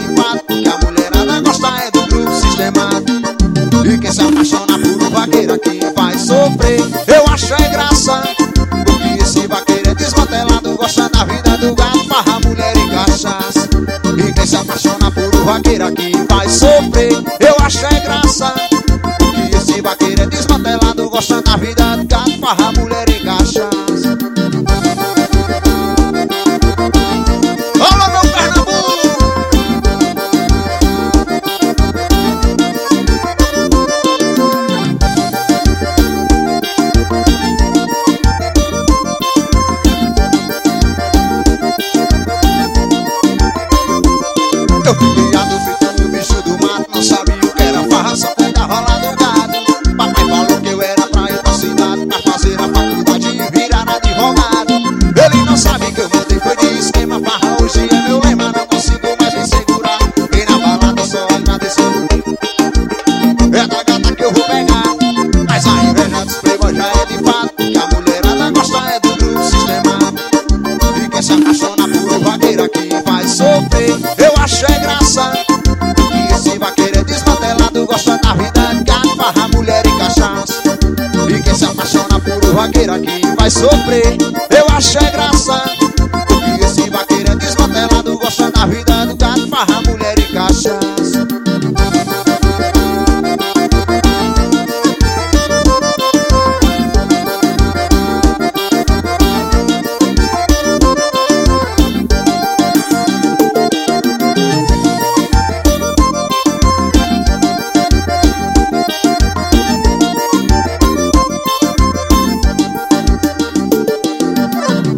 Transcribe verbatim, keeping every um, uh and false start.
fato que a mulherada gosta é do grupo sistemático. E quem se apaixona por um vaqueiro aqui vai sofrer. Eu acho é graça, porque esse vaqueiro é desmantelado, gosta da vida do gato, farra, mulher e cachaça. E quem se apaixona por um vaqueiro aqui vai sofrer. Eu acho é graça, porque esse vaqueiro é desmantelado, gosta da vida do gato, farra, mulher e cachaça. Alô, meu Pernambuco! Eu fui criado feito um bicho do mato, não sabia o que era farra, só cuida rolar do gado. Papai falou que eu era pra ir pra cidade, pra fazer a faculdade e virar advogado. Ele não sabe que eu mudei, foi de esquema, farra hoje é meu lema, não consigo mais me segurar. E na balada só agradecendo, é da gata que eu vou pegar. Mas a inveja dos playboy já é de fato, que a mulherada gosta é do grupo sistemático. E quem se apaixona por um vaqueiro aqui vai sofrer. Eu acho é graça, que esse vaqueiro é desmantelado, gosta da vida de gato, farra, mulher e cachaça. E quem se apaixona por um vaqueiro aqui vai sofrer. Eu acho é graça,